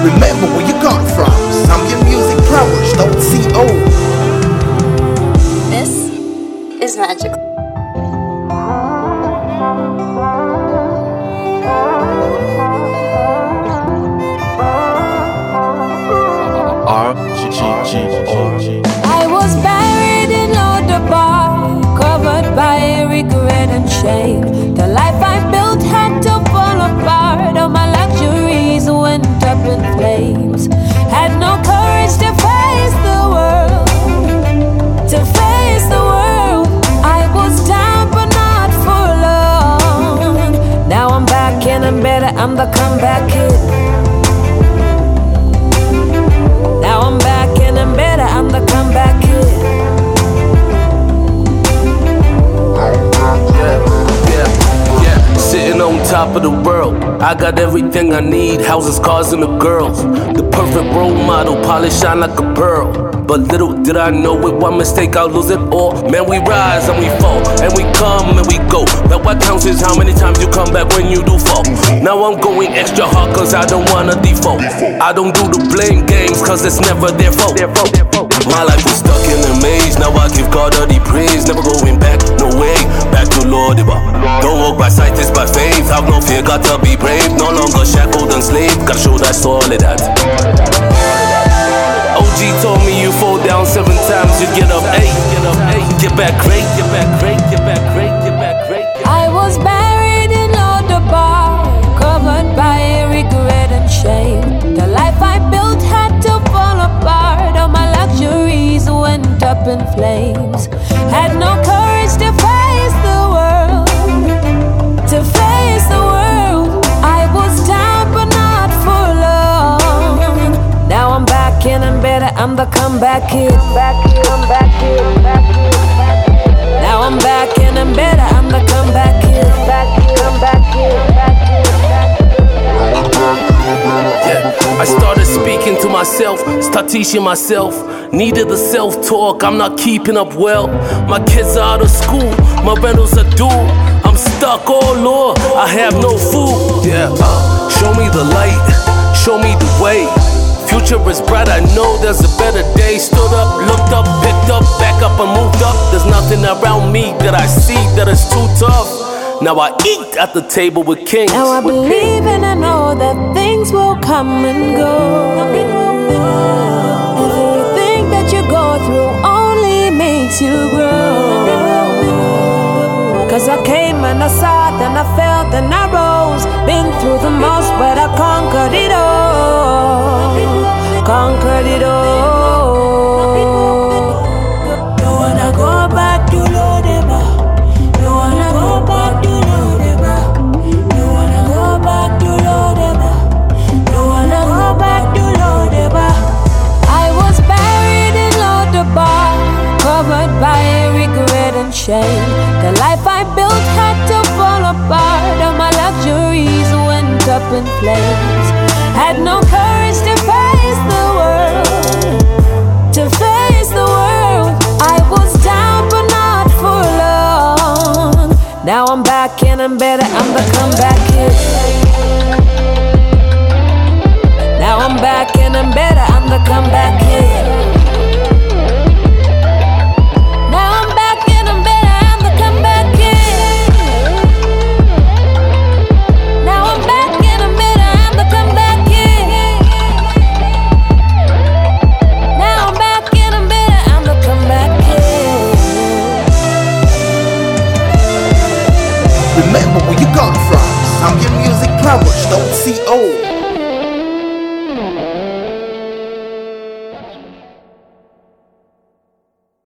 Remember where you got from. Some your music prowess, don't see old. This is magical. RGGOG. I was buried in Lodabar, covered by regret and shame. The life I built had to fall apart. All my luxuries went up in flames. Had no courage to face the world. To face the world. I was down but not for long. Now I'm back and I'm better, I'm the comeback kid. Now I'm back and I'm better, I'm the comeback kid. Yeah. Sitting on top of the world, I got everything I need, houses, cars, and the girls. The perfect role model, polished shine like a pearl. But little did I know, with one mistake I'll lose it all. Man, we rise and we fall, and we come and we go. But what counts is how many times you come back when you do fall. Now I'm going extra hard cause I don't wanna default. I don't do the blame games cause it's never their fault. My life was stuck in a maze, now I give God all the praise. Never going back, no way, back to Lord. Don't walk by sight, it's by faith. Have no fear, gotta be brave. No longer shackled and slave, gotta show that's all of that. OG told me you fall down 7 times, you get up 8. Get back great, get back great, get back great, get back great. I was buried in Lodabar, covered by regret and shame. The life I built had to fall apart. All my luxuries went up in flames. Had no courage to face the world. To face the world. I was down but not for long. Now I'm back and I'm better, I'm the comeback kid. Now I'm back and I'm better, I'm the comeback kid. Yeah, I started speaking to myself, start teaching myself. Needed the self-talk, I'm not keeping up well. My kids are out of school, my rentals are due. I'm stuck, oh Lord, I have no food. Yeah, show me the light, show me the way. Future is bright, I know there's a better day. Stood up, looked up, picked up, back up and moved up. There's nothing around me that I see that is too tough. Now I eat at the table with kings. Now I believe and I know that things will come and go. Everything that you go through only makes you grow. Cause I came and I saw it and I felt and I rose. Been through the most but I conquered it all. Conquered it all. Don't wanna go back to Lodeba. Don't wanna go back to Lodeba. Don't wanna go back to Lodeba. Don't wanna go back to Lodeba. I was buried in Lodabar, covered by regret and shame. The life I built had to fall apart. All my luxuries went up in flames. Had no courage to face the world. To face the world. I was down but not for long. Now I'm back and I'm better, I'm the comeback kid. Now I'm back and I'm better, I'm the comeback kid. Remember where you got from. Some your music prowess, don't see old.